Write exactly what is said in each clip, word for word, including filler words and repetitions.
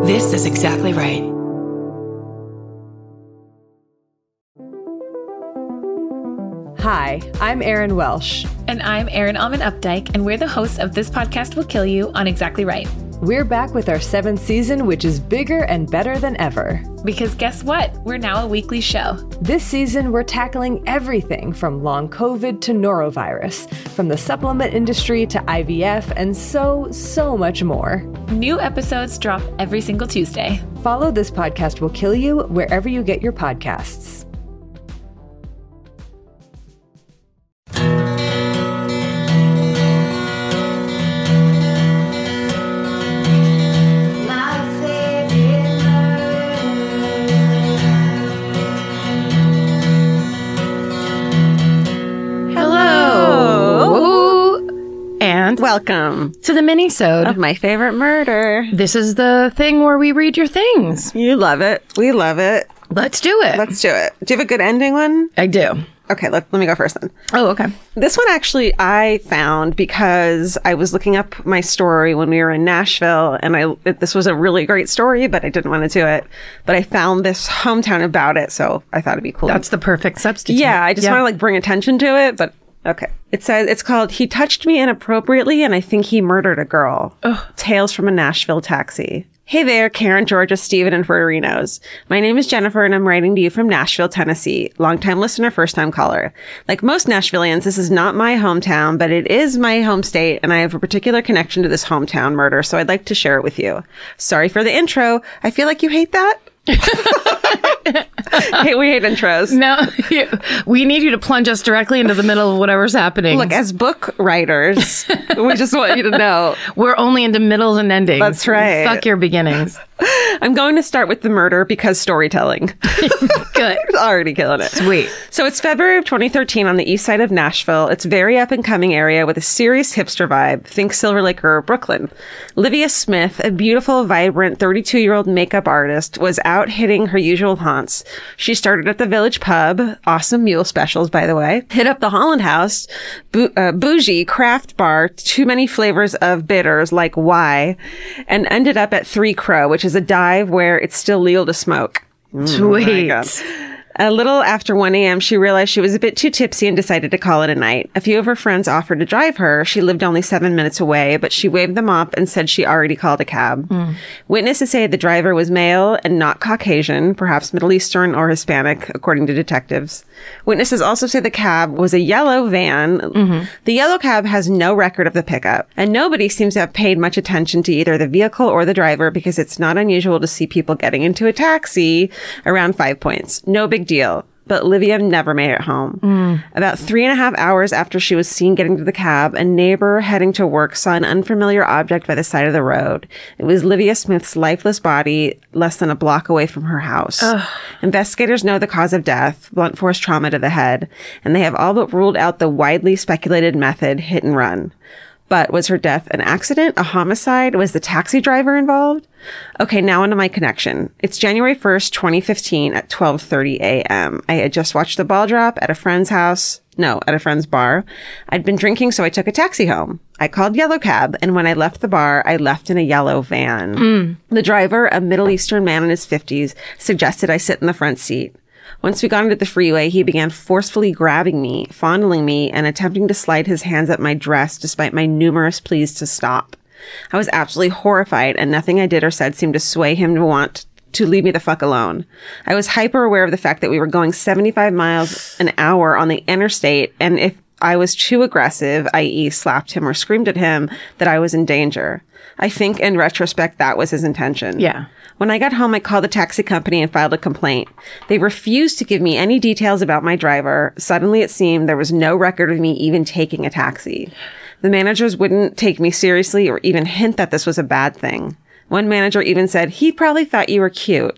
This is exactly right. Hi, I'm Erin Welsh. And I'm Erin Alman Updike, and we're the hosts of This Podcast Will Kill You on Exactly Right. We're back with our seventh season, which is bigger and better than ever. Because guess what? We're now a weekly show. This season, we're tackling everything from long COVID to norovirus, from the supplement industry to I V F, and so, so much more. New episodes drop every single Tuesday. Follow This Podcast Will Kill You wherever you get your podcasts. Welcome to the mini-sode of My Favorite Murder. This is the thing where we read your things. You love it. We love it. Let's do it. Let's do it. Do you have a good ending one? I do. Okay, let, let me go first then. Oh, okay. This one actually I found because I was looking up my story when we were in Nashville, and I it, this was a really great story, but I didn't want to do it. But I found this hometown about it, so I thought it'd be cool. That's the perfect substitute. Yeah, I just yeah. want to like bring attention to it, but okay. It says, it's called He Touched Me Inappropriately and I Think He Murdered a Girl. Ugh. Tales from a Nashville Taxi. Hey there, Karen, Georgia, Steven, and Ferderinos. My name is Jennifer, and I'm writing to you from Nashville, Tennessee. Longtime listener, first-time caller. Like most Nashvillians, this is not my hometown, but it is my home state, and I have a particular connection to this hometown murder, so I'd like to share it with you. Sorry for the intro. I feel like you hate that. Hey, we hate intros. No, you, we need you to plunge us directly into the middle of whatever's happening. Look, as book writers, we just want you to know. We're only into middles and endings. That's right. Fuck your beginnings. I'm going to start with the murder because storytelling. Good. Already killing it. Sweet. So it's February of twenty thirteen on the east side of Nashville. It's a very up-and-coming area with a serious hipster vibe. Think Silver Lake or Brooklyn. Livia Smith, a beautiful, vibrant thirty-two-year-old makeup artist, was out hitting her usual haunts. She started at the Village Pub, awesome mule specials, by the way, hit up the Holland House, bou- uh, bougie craft bar, too many flavors of bitters like Y, and ended up at Three Crow, which is a dive where it's still legal to smoke. Sweet. Mm, a little after one a.m., she realized she was a bit too tipsy and decided to call it a night. A few of her friends offered to drive her. She lived only seven minutes away, but she waved them off and said she already called a cab. Mm. Witnesses say the driver was male and not Caucasian, perhaps Middle Eastern or Hispanic, according to detectives. Witnesses also say the cab was a yellow van. Mm-hmm. The yellow cab has no record of the pickup, and nobody seems to have paid much attention to either the vehicle or the driver because it's not unusual to see people getting into a taxi around Five Points. No big deal. But Livia never made it home. Mm. About three and a half hours after she was seen getting to the cab, a neighbor heading to work saw an unfamiliar object by the side of the road. It was Livia Smith's lifeless body less than a block away from her house. Ugh. Investigators know the cause of death, blunt force trauma to the head, and they have all but ruled out the widely speculated method, hit and run. But was her death an accident, a homicide? Was the taxi driver involved? Okay, now onto my connection. It's January first, twenty fifteen at twelve thirty a.m. I had just watched the ball drop at a friend's house. No, at a friend's bar. I'd been drinking, so I took a taxi home. I called Yellow Cab, and when I left the bar, I left in a yellow van. Mm. The driver, a Middle Eastern man in his fifties, suggested I sit in the front seat. Once we got into the freeway, he began forcefully grabbing me, fondling me, and attempting to slide his hands up my dress despite my numerous pleas to stop. I was absolutely horrified, and nothing I did or said seemed to sway him to want to leave me the fuck alone. I was hyper aware of the fact that we were going seventy-five miles an hour on the interstate, and if I was too aggressive, that is slapped him or screamed at him, that I was in danger. I think in retrospect that was his intention. Yeah. When I got home, I called the taxi company and filed a complaint. They refused to give me any details about my driver. Suddenly, it seemed there was no record of me even taking a taxi. The managers wouldn't take me seriously or even hint that this was a bad thing. One manager even said, he probably thought you were cute.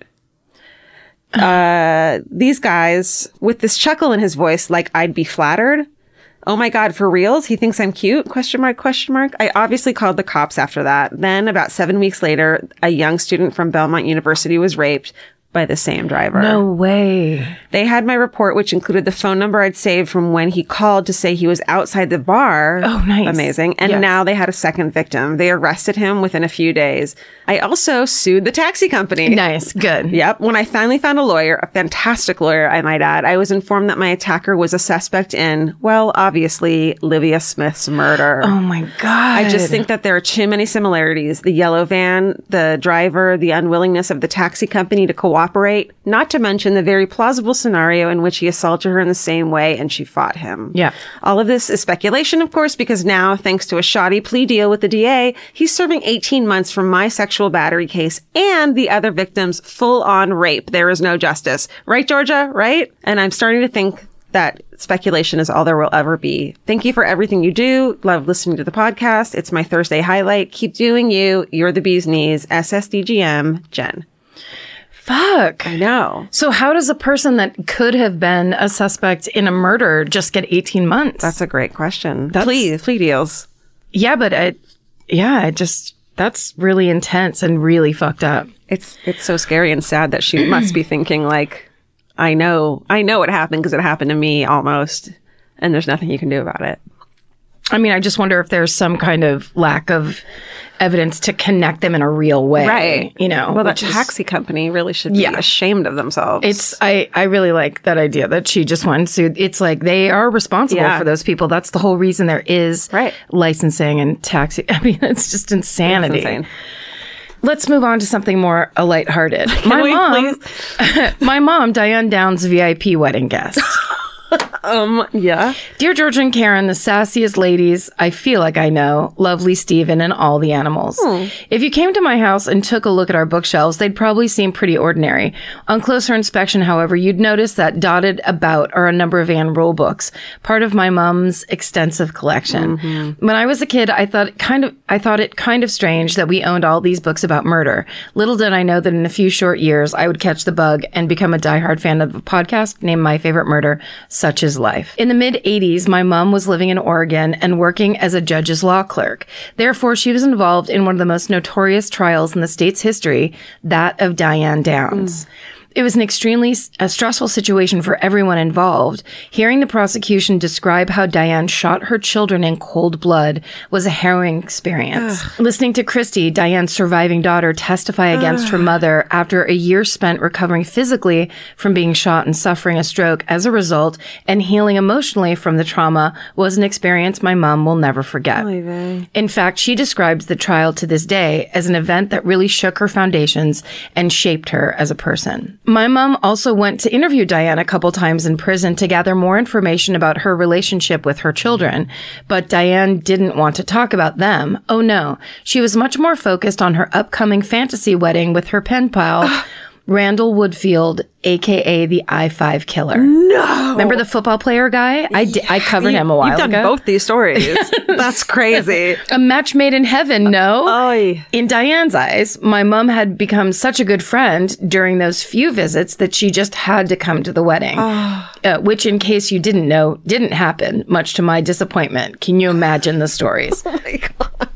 Uh, these guys, with this chuckle in his voice, like I'd be flattered. Oh my God, for reals? He thinks I'm cute? Question mark, question mark. I obviously called the cops after that. Then, about seven weeks later, a young student from Belmont University was raped. by the same driver. No way. They had my report, which included the phone number I'd saved from when he called to say he was outside the bar. Oh, nice. Amazing. And Yeah. now they had a second victim. They arrested him within a few days. I also sued the taxi company. Nice. Good. Yep. When I finally found a lawyer, a fantastic lawyer, I might add, I was informed that my attacker was a suspect in, well, obviously, Livia Smith's murder. Oh my God. I just think that there are too many similarities. The yellow van, the driver, the unwillingness of the taxi company to cooperate, not to mention the very plausible scenario in which he assaulted her in the same way and she fought him. Yeah. All of this is speculation, of course, because now, thanks to a shoddy plea deal with the D A, he's serving eighteen months from my sexual battery case and the other victim's full-on rape. There is no justice. Right, Georgia? Right? And I'm starting to think that speculation is all there will ever be. Thank you for everything you do. Love listening to the podcast. It's my Thursday highlight. Keep doing you. You're the bee's knees. S S D G M, Jen. Fuck. I know. So how does a person that could have been a suspect in a murder just get eighteen months? That's a great question. That's- Plea, plea deals. yeah, but I, yeah, it just, that's really intense and really fucked up. It's it's so scary and sad that she must be thinking like, I know, I know it happened because it happened to me almost, and there's nothing you can do about it. I mean, I just wonder if there's some kind of lack of evidence to connect them in a real way. Right. You know, Well, that which is- taxi company really should be Yeah. ashamed of themselves. It's, I, I really like that idea that she just went and sued. It's like they are responsible Yeah. for those people. That's the whole reason there is Right. licensing and taxi. I mean, it's just insanity. It's insane. Let's move on to something more uh, lighthearted. my we mom, my mom, Diane Downs, V I P wedding guest. Um, yeah. Dear George and Karen, the sassiest ladies I feel like I know, lovely Stephen, and all the animals. Hmm. If you came to my house and took a look at our bookshelves, they'd probably seem pretty ordinary. On closer inspection, however, you'd notice that dotted about are a number of Anne Rule books, part of my mom's extensive collection. Mm-hmm. When I was a kid, I thought it kind of I thought it kind of strange that we owned all these books about murder. Little did I know that in a few short years, I would catch the bug and become a diehard fan of a podcast named My Favorite Murder, Such Is Life. In the mid eighties, my mom was living in Oregon and working as a judge's law clerk. Therefore, she was involved in one of the most notorious trials in the state's history, that of Diane Downs. Mm. It was an extremely uh, stressful situation for everyone involved. Hearing the prosecution describe how Diane shot her children in cold blood was a harrowing experience. Ugh. Listening to Christy, Diane's surviving daughter, testify against Ugh. her mother after a year spent recovering physically from being shot and suffering a stroke as a result and healing emotionally from the trauma was an experience my mom will never forget. Oh, in fact, she describes the trial to this day as an event that really shook her foundations and shaped her as a person. My mom also went to interview Diane a couple times in prison to gather more information about her relationship with her children, but Diane didn't want to talk about them. Oh no, she was much more focused on her upcoming fantasy wedding with her pen pal, Randall Woodfield, a k a the I five killer. No! Remember the football player guy? I, di- I covered you, him a while ago. You've done ago. both these stories. That's crazy. A match made in heaven, no? Oy. In Diane's eyes, my mom had become such a good friend during those few visits that she just had to come to the wedding. Oh. Uh, which, in case you didn't know, didn't happen, much to my disappointment. Can you imagine the stories? Oh my God.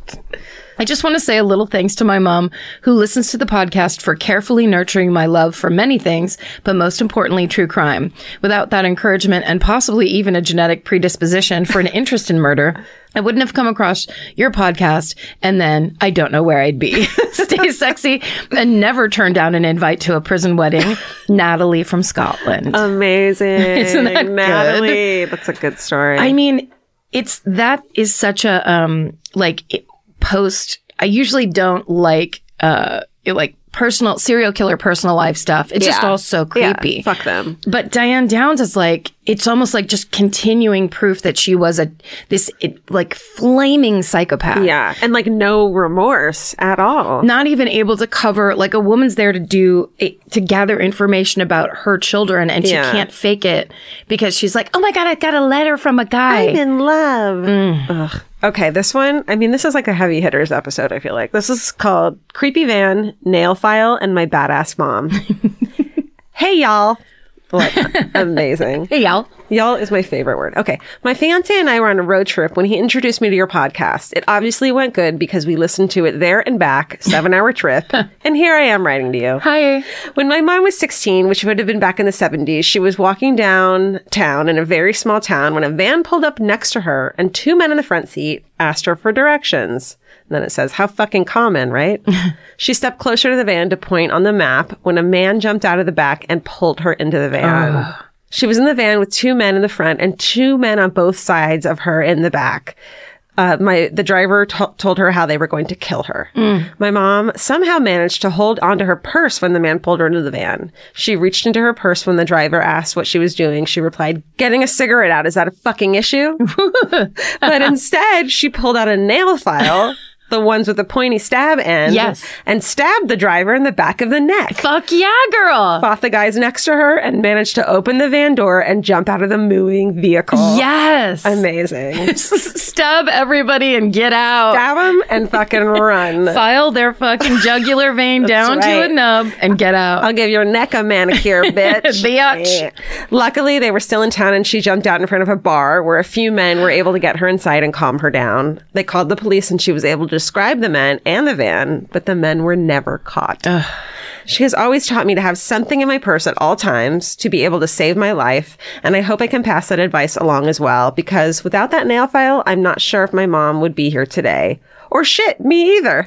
I just want to say a little thanks to my mom, who listens to the podcast, for carefully nurturing my love for many things, but most importantly, true crime. Without that encouragement and possibly even a genetic predisposition for an interest in murder, I wouldn't have come across your podcast, and then I don't know where I'd be. Stay sexy and never turn down an invite to a prison wedding. Natalie from Scotland. Amazing. Isn't that Natalie. good? That's a good story. I mean, it's, that is such a, um, like, it, post, I usually don't like, uh, it, like, personal, serial killer personal life stuff. It's yeah. just all so creepy. Yeah, fuck them. But Diane Downs is like, it's almost like just continuing proof that she was a, this, it, like, flaming psychopath. Yeah. And, like, no remorse at all. Not even able to cover, like, a woman's there to do, to gather information about her children, and she yeah. can't fake it because she's like, oh my God, I got a letter from a guy. I'm in love. Mm. Ugh. Okay, this one, I mean, this is like a heavy hitters episode, I feel like. This is called Creepy Van, Nail File, and My Badass Mom. Hey, y'all. Like, amazing. Hey, y'all. Y'all is my favorite word. Okay. My fiance and I were on a road trip when he introduced me to your podcast. It obviously went good because we listened to it there and back, seven hour trip. And here I am writing to you. Hi. When my mom was sixteen, which would have been back in the seventies, she was walking downtown in a very small town when a van pulled up next to her and two men in the front seat asked her for directions. And then it says, how fucking common, right? She stepped closer to the van to point on the map when a man jumped out of the back and pulled her into the van. Uh. She was in the van with two men in the front and two men on both sides of her in the back. Uh, my the driver t- told her how they were going to kill her. Mm. My mom somehow managed to hold onto her purse when the man pulled her into the van. She reached into her purse when the driver asked what she was doing. She replied, getting a cigarette out. Is that a fucking issue? But instead, she pulled out a nail file, the ones with the pointy stab end, yes, and stabbed the driver in the back of the neck. Fuck yeah, girl. Fought the guys next to her and managed to open the van door and jump out of the moving vehicle. Yes. Amazing. Stab everybody and get out. Stab them and fucking run. File their fucking jugular vein down right. to a nub and get out. I'll give your neck a manicure, bitch. Bitch. Yeah. Luckily, they were still in town and she jumped out in front of a bar where a few men were able to get her inside and calm her down. They called the police and she was able to describe the men and the van, but the men were never caught. Ugh. She has always taught me to have something in my purse at all times to be able to save my life, and I hope I can pass that advice along as well, because without that nail file, I'm not sure if my mom would be here today. Or shit, me either.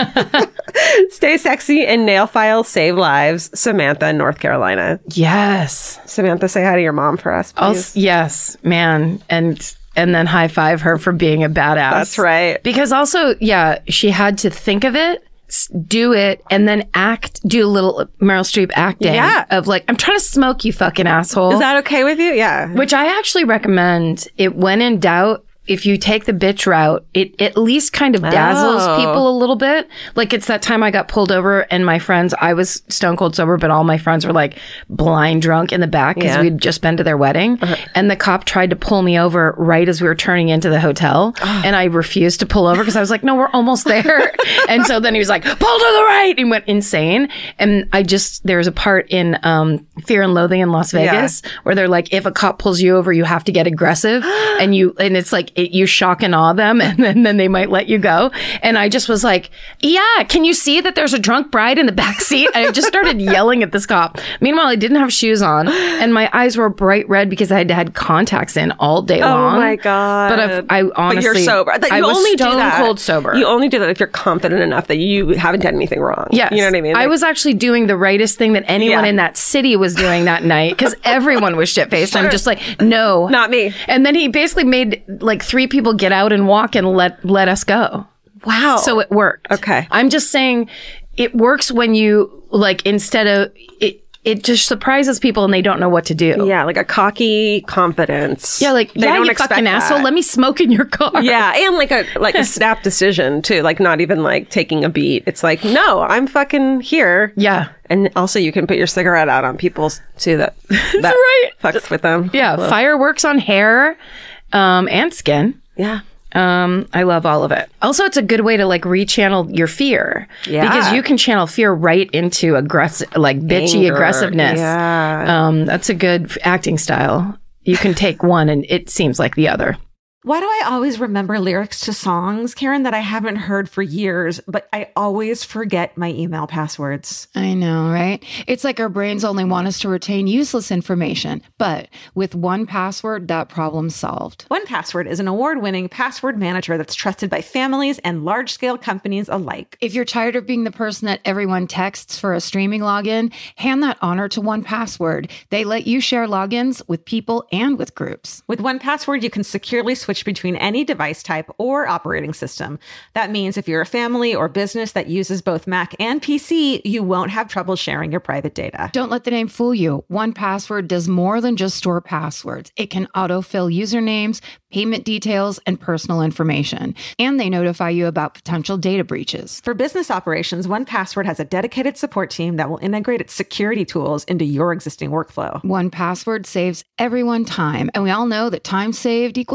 Stay sexy and nail files save lives. Samantha, North Carolina. Yes. Samantha, say hi to your mom for us, please. Also, yes, man. And and then high five her for being a badass. That's right. Because also, yeah, she had to think of it, do it, and then act, do a little Meryl Streep acting yeah. of like, I'm trying to smoke, you fucking asshole. Is that okay with you? Yeah. Which I actually recommend it when in doubt. If you take the bitch route, it at least kind of dazzles oh. people a little bit. Like it's that time I got pulled over and my friends, I was stone cold sober, but all my friends were like blind drunk in the back because yeah. we'd just been to their wedding. Uh-huh. And the cop tried to pull me over right as we were turning into the hotel. Oh. And I refused to pull over because I was like, no, we're almost there. And so then he was like, pull to the right, and went insane. And I just, there's a part in um, Fear and Loathing in Las Vegas yeah. where they're like, if a cop pulls you over, you have to get aggressive. and you, and it's like, It, you shock and awe them, and then, then they might let you go. And I just was like, yeah, can you see that there's a drunk bride in the back seat? I just started yelling at this cop. Meanwhile, I didn't have shoes on, and my eyes were bright red because I had had contacts in all day long. Oh my God. But I've, I honestly, but you're sober. That you I was only stone do that. cold sober. You only do that if you're confident enough that you haven't done anything wrong. Yes. You know what I mean? Like, I was actually doing the rightest thing that anyone yeah. in that city was doing that night because everyone was shit-faced. Sure. I'm just like, no. Not me. And then he basically made like three people get out and walk and let let us go. Wow. So it worked. Okay. I'm just saying it works when you like instead of it it just surprises people and they don't know what to do. Yeah, like a cocky confidence. Yeah, like, they yeah, don't you expect fucking that. asshole, let me smoke in your car. Yeah, and like a like a snap decision too, like not even like taking a beat. It's like, no, I'm fucking here. Yeah. And also you can put your cigarette out on people too that, that That's right. fucks with them. Yeah, Well. fireworks on hair um, and skin. Yeah. Um, I love all of it. Also, it's a good way to like rechannel your fear. Yeah. Because you can channel fear right into aggressive, like bitchy Anger. aggressiveness. Yeah. Um, that's a good acting style. You can take one and it seems like the other. Why do I always remember lyrics to songs, Karen, that I haven't heard for years, but I always forget my email passwords? I know, right? It's like our brains only want us to retain useless information. But with one password, that problem's solved. one Password is an award-winning password manager that's trusted by families and large-scale companies alike. If you're tired of being the person that everyone texts for a streaming login, hand that honor to one Password. They let you share logins with people and with groups. With one Password, you can securely switch between any device type or operating system. That means if you're a family or business that uses both Mac and P C, you won't have trouble sharing your private data. Don't let the name fool you. one Password does more than just store passwords. It can autofill usernames, payment details, and personal information. And they notify you about potential data breaches. For business operations, one Password has a dedicated support team that will integrate its security tools into your existing workflow. one Password saves everyone time, and we all know that time saved equals money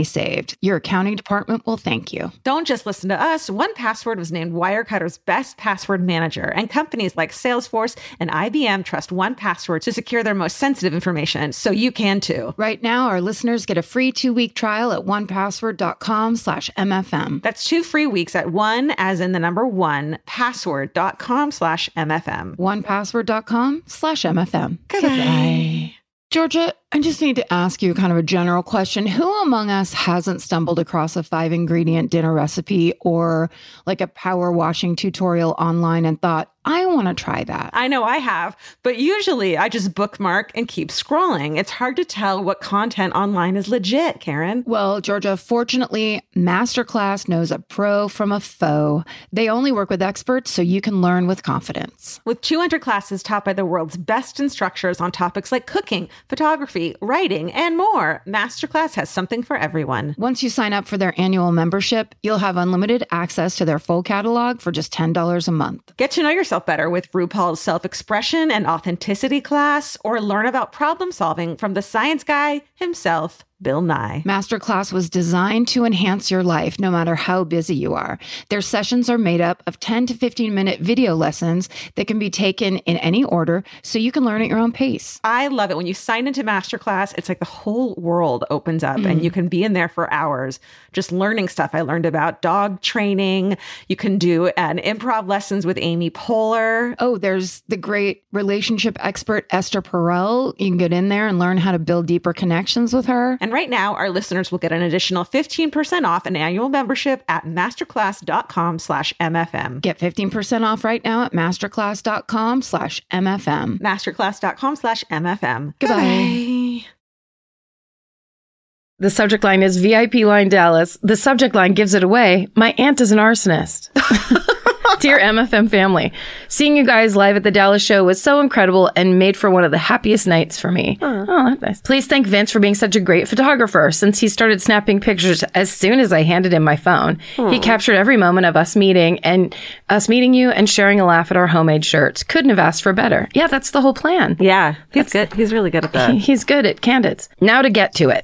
saved. Your accounting department will thank you. Don't just listen to us. one Password was named Wirecutter's best password manager, and companies like Salesforce and I B M trust one Password to secure their most sensitive information, so you can too. Right now, our listeners get a free two-week trial at one password dot com slash M F M. That's two free weeks at one, as in the number one, password dot com slash M F M. one password dot com slash M F M. Goodbye. Goodbye. Georgia, I just need to ask you kind of a general question. Who among us hasn't stumbled across a five ingredient dinner recipe or like a power washing tutorial online and thought, I want to try that? I know I have, but usually I just bookmark and keep scrolling. It's hard to tell what content online is legit, Karen. Well, Georgia, fortunately, Masterclass knows a pro from a foe. They only work with experts so you can learn with confidence. With two hundred classes taught by the world's best instructors on topics like cooking, photography, writing, and more, Masterclass has something for everyone. Once you sign up for their annual membership, you'll have unlimited access to their full catalog for just ten dollars a month. Get to know yourself better with RuPaul's self-expression and authenticity class, or learn about problem solving from the science guy himself, Bill Nye. Masterclass was designed to enhance your life no matter how busy you are. Their sessions are made up of ten to fifteen minute video lessons that can be taken in any order so you can learn at your own pace. I love it. When you sign into Masterclass, it's like the whole world opens up Mm. and you can be in there for hours just learning stuff. I learned about dog training. You can do an improv lessons with Amy Poehler. Oh, there's the great relationship expert Esther Perel. You can get in there and learn how to build deeper connections with her. And right now, our listeners will get an additional fifteen percent off an annual membership at masterclass dot com slash M F M. Get fifteen percent off right now at masterclass dot com slash M F M. masterclass dot com slash M F M. Goodbye. The subject line is V I P line Dallas. The subject line gives it away. My aunt is an arsonist. Dear M F M family, seeing you guys live at the Dallas show was so incredible and made for one of the happiest nights for me. Uh. Oh, that's nice. Please thank Vince for being such a great photographer. Since he started snapping pictures as soon as I handed him my phone, Aww. He captured every moment of us meeting and us meeting you and sharing a laugh at our homemade shirts. Couldn't have asked for better. Yeah, that's the whole plan. Yeah, he's That's, good. He's really good at that. He, he's good at candids. Now to get to it.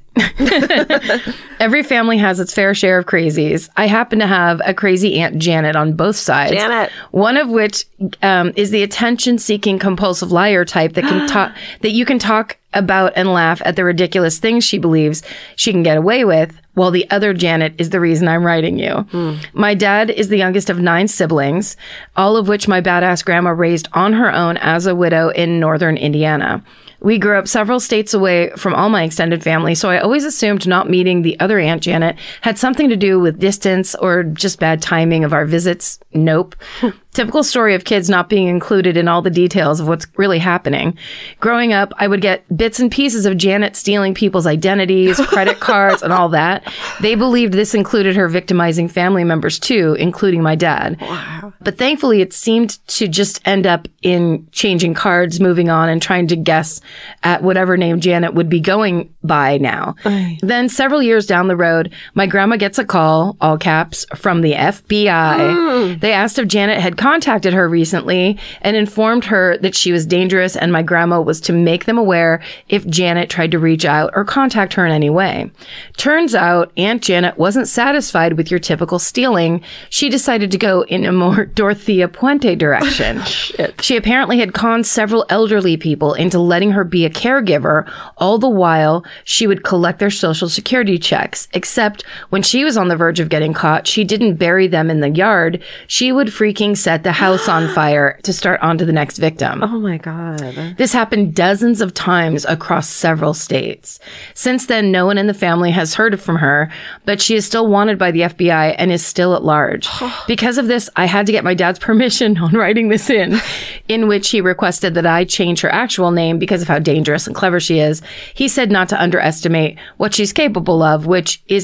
Every family has its fair share of crazies. I happen to have a crazy Aunt Janet on both sides. Janet. One of which um, is the attention-seeking compulsive liar type that can talk that you can talk about and laugh at the ridiculous things she believes she can get away with, while the other Janet is the reason I'm writing you. Mm. My dad is the youngest of nine siblings, all of which my badass grandma raised on her own as a widow in northern Indiana. We grew up several states away from all my extended family, so I always assumed not meeting the other Aunt Janet had something to do with distance or just bad timing of our visits. Nope. Typical story of kids not being included in all the details of what's really happening. Growing up, I would get bits and pieces of Janet stealing people's identities, credit cards, and all that. They believed this included her victimizing family members too, including my dad. Wow. But thankfully, it seemed to just end up in changing cards, moving on, and trying to guess at whatever name Janet would be going by now. Aye. Then several years down the road, my grandma gets a call, all caps, from the F B I. Mm. They asked if Janet had contacted her recently and informed her that she was dangerous, and my grandma was to make them aware if Janet tried to reach out or contact her in any way. Turns out Aunt Janet wasn't satisfied with your typical stealing. She decided to go in a more Dorothea Puente direction. She apparently had conned several elderly people into letting her be a caregiver. All the while, she would collect their social security checks. Except when she was on the verge of getting caught, she didn't bury them in the yard. She would freaking set the house on fire to start on to the next victim. Oh my God. This happened dozens of times across several states. Since then, no one in the family has heard from her, but she is still wanted by the F B I and is still at large. Because of this, I had to get my dad's permission on writing this in, in which he requested that I change her actual name because of how dangerous and clever she is. He said not to underestimate what she's capable of, which isn't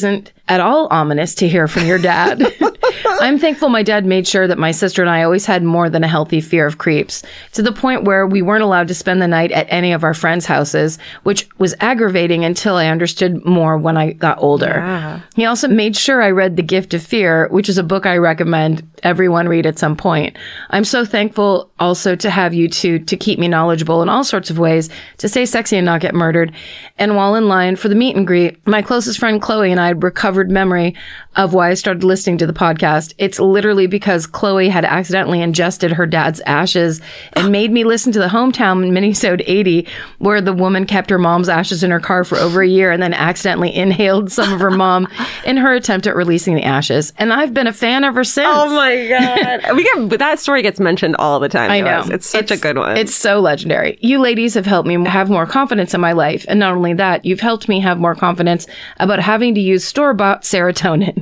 at all ominous to hear from your dad. I'm thankful my dad made sure that my sister and I always had more than a healthy fear of creeps, to the point where we weren't allowed to spend the night at any of our friends' houses, which was aggravating until I understood more when I got older. Yeah. He also made sure I read The Gift of Fear, which is a book I recommend everyone read at some point. I'm so thankful also to have you two to keep me knowledgeable in all sorts of ways, to stay sexy and not get murdered. And while in line for the meet and greet, my closest friend Chloe and I had recovered memory of why I started listening to the podcast. It's literally because Chloe had accidentally ingested her dad's ashes and made me listen to the Hometown minisode eighty, where the woman kept her mom's ashes in her car for over a year and then accidentally inhaled some of her mom in her attempt at releasing the ashes. And I've been a fan ever since. Oh my God. we get that story gets mentioned all the time. I know. Guys. It's such it's, a good one. It's so legendary. You ladies have helped me have more confidence in my life. And not only that, you've helped me have more confidence about having to use store-bought serotonin.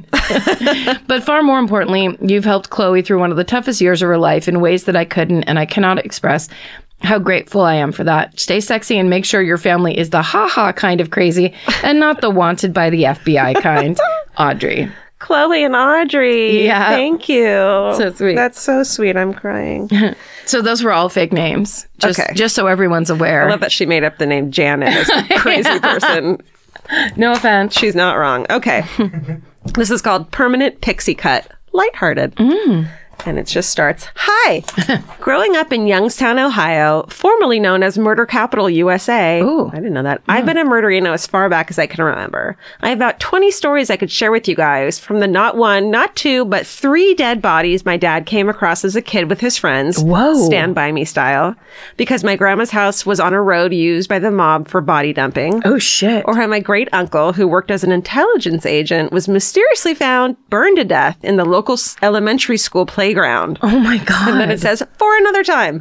But far more importantly, you've helped Chloe through one of the toughest years of her life in ways that I couldn't and I cannot express how grateful I am for that. Stay sexy and make sure your family is the ha-ha kind of crazy and not the wanted by the F B I kind. Audrey. Chloe and Audrey. Yeah. Thank you. So sweet. That's so sweet. I'm crying. So those were all fake names. Just, okay. Just so everyone's aware. I love that she made up the name Janet as a crazy yeah. person. No offense. She's not wrong. Okay. This is called Permanent Pixie Cut. Lighthearted. Mm. And it just starts, hi. Growing up in Youngstown, Ohio, formerly known as Murder Capital U S A. Ooh. I didn't know that. Yeah. I've been a murderino as far back as I can remember. I have about twenty stories I could share with you guys from the not one, not two, but three dead bodies my dad came across as a kid with his friends. Whoa. Stand By Me style. Because my grandma's house was on a road used by the mob for body dumping. Oh, shit. Or how my great uncle, who worked as an intelligence agent, was mysteriously found burned to death in the local elementary school playground. Ground. Oh my God. And then it says, for another time.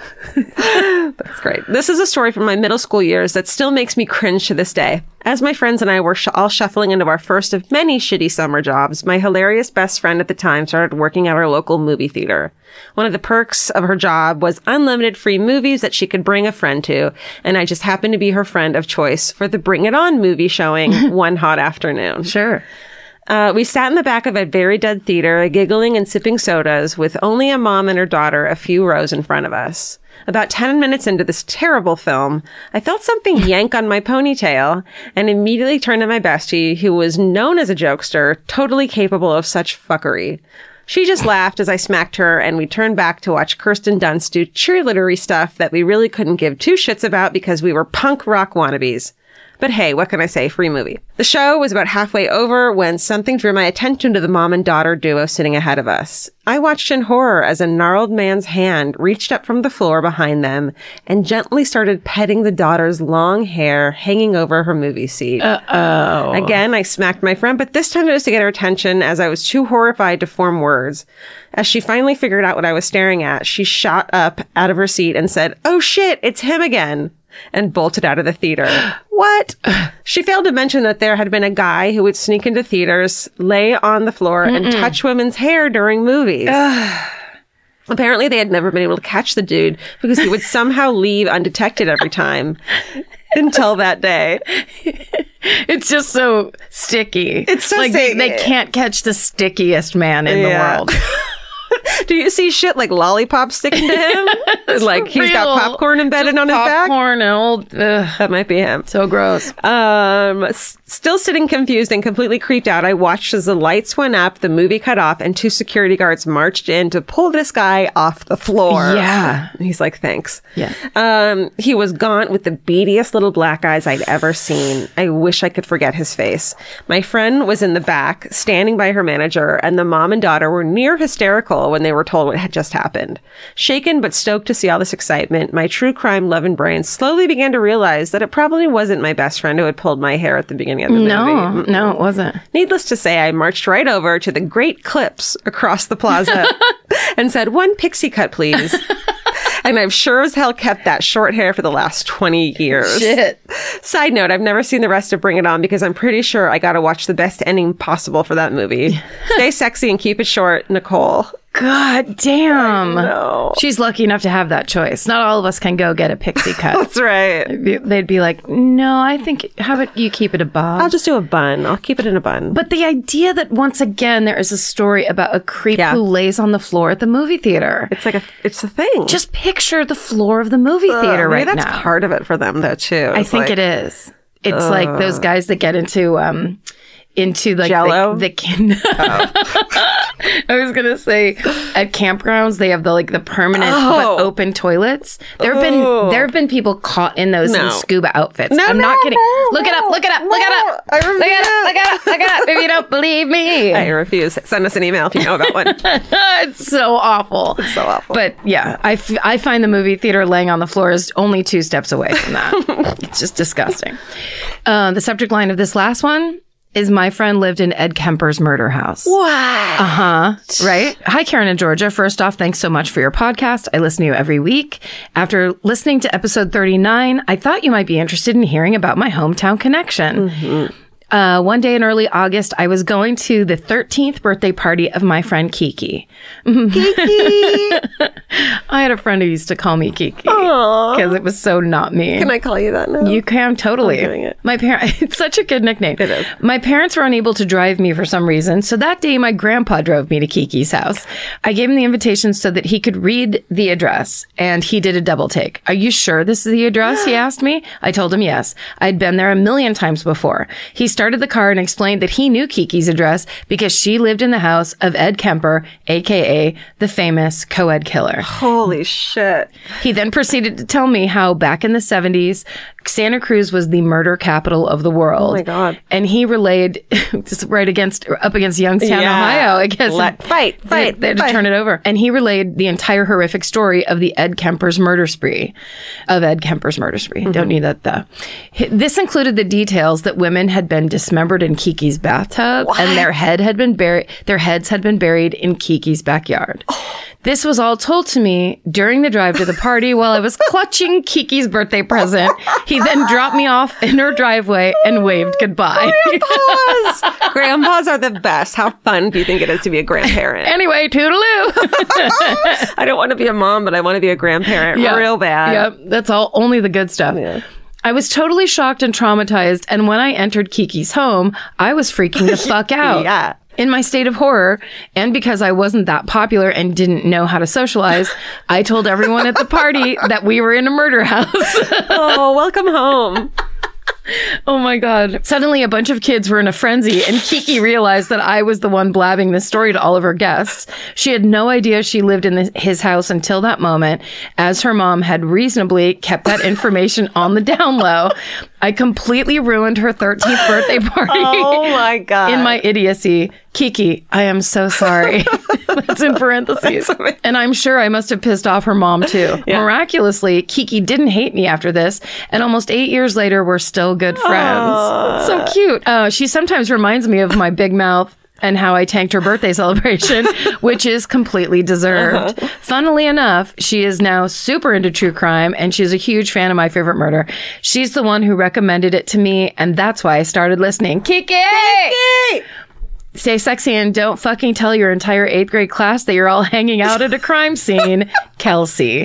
That's great. This is a story from my middle school years that still makes me cringe to this day. As my friends and I were sh- all shuffling into our first of many shitty summer jobs, my hilarious best friend at the time started working at our local movie theater. One of the perks of her job was unlimited free movies that she could bring a friend to, and I just happened to be her friend of choice for the Bring It On movie showing one hot afternoon. Sure. Uh, we sat in the back of a very dead theater, giggling and sipping sodas, with only a mom and her daughter a few rows in front of us. About ten minutes into this terrible film, I felt something yank on my ponytail and immediately turned to my bestie, who was known as a jokester, totally capable of such fuckery. She just laughed as I smacked her, and we turned back to watch Kirsten Dunst do cheerleadery stuff that we really couldn't give two shits about because we were punk rock wannabes. But hey, what can I say? Free movie. The show was about halfway over when something drew my attention to the mom and daughter duo sitting ahead of us. I watched in horror as a gnarled man's hand reached up from the floor behind them and gently started petting the daughter's long hair hanging over her movie seat. Uh-oh. Again, I smacked my friend, but this time it was to get her attention as I was too horrified to form words. As she finally figured out what I was staring at, she shot up out of her seat and said, "Oh shit, it's him again," and bolted out of the theater. What? She failed to mention that there had been a guy who would sneak into theaters, lay on the floor, Mm-mm. and touch women's hair during movies. Apparently, they had never been able to catch the dude because he would somehow leave undetected every time. Until that day. It's just so sticky. It's so like sticky. They, they can't catch the stickiest man in yeah. the world. Do you see shit like lollipops sticking to him? Like he's real. got popcorn embedded Just on his back? Popcorn and old... Ugh. That might be him. So gross. Um, s- still sitting confused and completely creeped out, I watched as the lights went up, the movie cut off, and two security guards marched in to pull this guy off the floor. Yeah. He's like, thanks. Yeah. Um, he was gaunt with the beadiest little black eyes I'd ever seen. I wish I could forget his face. My friend was in the back, standing by her manager, and the mom and daughter were near hysterical when they were told what had just happened. Shaken but stoked to see all this excitement, my true crime loving brain slowly began to realize that it probably wasn't my best friend who had pulled my hair at the beginning of the no, movie. No, it wasn't. Needless to say, I marched right over to the great clips across the plaza and said, "One pixie cut, please." And I've sure as hell kept that short hair for the last twenty years. Shit. Side note, I've never seen the rest of Bring It On because I'm pretty sure I got to watch the best ending possible for that movie. Stay sexy and keep it short, Nicole. God damn. No. She's lucky enough to have that choice. Not all of us can go get a pixie cut. That's right. They'd be, they'd be like, no, I think, how about you keep it a bob? I'll just do a bun. I'll keep it in a bun. But the idea that once again there is a story about a creep Yeah. who lays on the floor at the movie theater. It's like a, it's a thing. Just picture the floor of the movie theater Maybe right that's now. part of it for them, though, too. I It's think like, it is. It's like those guys that get into um into like Jell-O? the, the kin- I was gonna say at campgrounds they have the like the permanent Oh. but open toilets. There have Oh. been there have been people caught in those No. in scuba outfits. No, I'm no, not kidding. no, look it up. Look it up. Look it up. I Look it refuse. up. Look it up. Look it up. Look it up. If you don't believe me, I refuse. Send us an email if you know about one. it's so awful. It's so awful. But yeah, I, f- I find the movie theater laying on the floor is only two steps away from that. It's just disgusting. Uh, the subject line of this last one is my friend lived in Ed Kemper's murder house. Wow. Uh-huh. Right? Hi, Karen and Georgia. First off, thanks so much for your podcast. I listen to you every week. After listening to episode thirty-nine, I thought you might be interested in hearing about my hometown connection. Mm-hmm. Uh, one day in early August, I was going to the thirteenth birthday party of my friend Kiki. Kiki. I had a friend who used to call me Kiki because it was so not me. Can I call you that now? You can totally. I'm doing it. My parents, it's such a good nickname. It is. My parents were unable to drive me for some reason, so that day my grandpa drove me to Kiki's house. I gave him the invitation so that he could read the address, and he did a double take. Are you sure this is the address? He asked me. I told him yes. I'd been there a million times before. He started the car and explained that he knew Kiki's address because she lived in the house of Ed Kemper, aka the famous co-ed killer. Holy shit. He then proceeded to tell me how back in the seventies, Santa Cruz was the murder capital of the world. Oh my God. And he relayed just right against up against Youngstown, Yeah. Ohio. I guess Let- fight, They- fight, They had to fight. turn it over. And he relayed the entire horrific story of the Ed Kemper's murder spree. Of Ed Kemper's murder spree. Mm-hmm. Don't need that though. H- This included the details that women had been dismembered in Kiki's bathtub and their head had been buried their heads had been buried in Kiki's backyard. This was all told to me during the drive to the party while I was clutching Kiki's birthday present. He then dropped me off in her driveway and waved goodbye. Grandpas. Grandpas are the best. How fun do you think it is to be a grandparent? Anyway, toodaloo. I don't want to be a mom, but I want to be a grandparent real bad. Yep, that's all. Only the good stuff. Yeah. I was totally shocked and traumatized, and when I entered Kiki's home, I was freaking the fuck out. Yeah. In my state of horror, and because I wasn't that popular and didn't know how to socialize, I told everyone at the party that we were in a murder house. Oh, welcome home. Oh my God. Suddenly, a bunch of kids were in a frenzy, and Kiki realized that I was the one blabbing this story to all of her guests. She had no idea she lived in the, his house until that moment, as her mom had reasonably kept that information on the down low. I completely ruined her thirteenth birthday party. Oh my God. In my idiocy. Kiki, I am so sorry. That's in parentheses. That's And I'm sure I must have pissed off her mom too. Yeah. Miraculously, Kiki didn't hate me after this. And almost eight years later, we're still good friends. It's so cute. Uh, she sometimes reminds me of my big mouth and how I tanked her birthday celebration, which is completely deserved. Uh-huh. Funnily enough, she is now super into true crime, and she's a huge fan of My Favorite Murder. She's the one who recommended it to me, and that's why I started listening. Kiki! Kiki! Stay sexy and don't fucking tell your entire eighth grade class that you're all hanging out at a crime scene. Kelsey.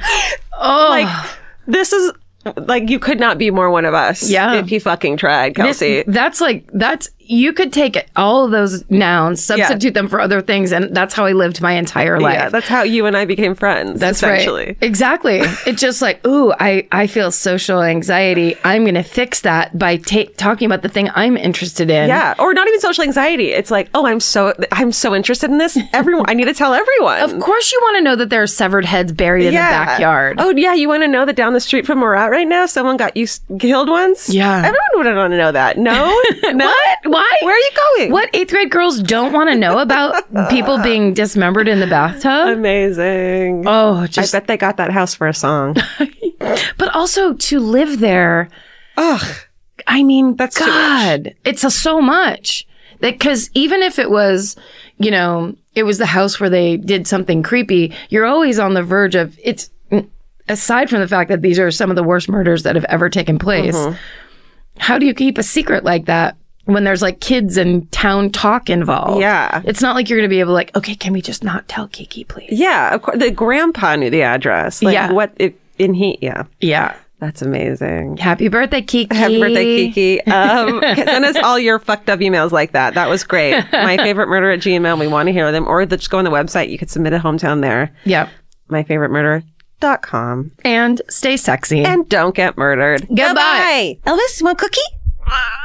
Oh. Like, this is, like, you could not be more one of us. Yeah. If he fucking tried, Kelsey. This- that's like, that's, you could take all of those nouns, substitute Yeah. them for other things, and that's how I lived my entire life. Yeah, that's how you and I became friends. That's essentially. right. Exactly. It's just like, ooh, I, I feel social anxiety. I'm going to fix that by ta- talking about the thing I'm interested in. Yeah, or not even social anxiety. It's like, oh, I'm so I'm so interested in this. Everyone, I need to tell everyone. Of course you want to know that there are severed heads buried in the backyard. Oh yeah, you want to know that down the street from where we're at right now, someone got you s- killed once? Yeah. Everyone would want to know that. No, no. What? Why? Where are you going? What eighth grade girls don't want to know about people being dismembered in the bathtub? Amazing. Oh, just I bet they got that house for a song. but also to live there. Ugh. I mean, That's too God, it's a, so much. Because even if it was, you know, it was the house where they did something creepy, you're always on the verge of it's. Aside from the fact that these are some of the worst murders that have ever taken place, Mm-hmm. how do you keep a secret like that when there's like kids and town talk involved. Yeah. It's not like you're going to be able to like, okay, can we just not tell Kiki, please? Yeah. Of course. The grandpa knew the address. Like Yeah. what if in he, yeah. Yeah. That's amazing. Happy birthday, Kiki. Happy birthday, Kiki. Um, send us all your fucked up emails like that. That was great. My favorite murder at Gmail. We want to hear them. Or just go on the website. You could submit a hometown there. Yep. my favorite murder dot com. And stay sexy. And don't get murdered. Goodbye. Elvis, want cookie?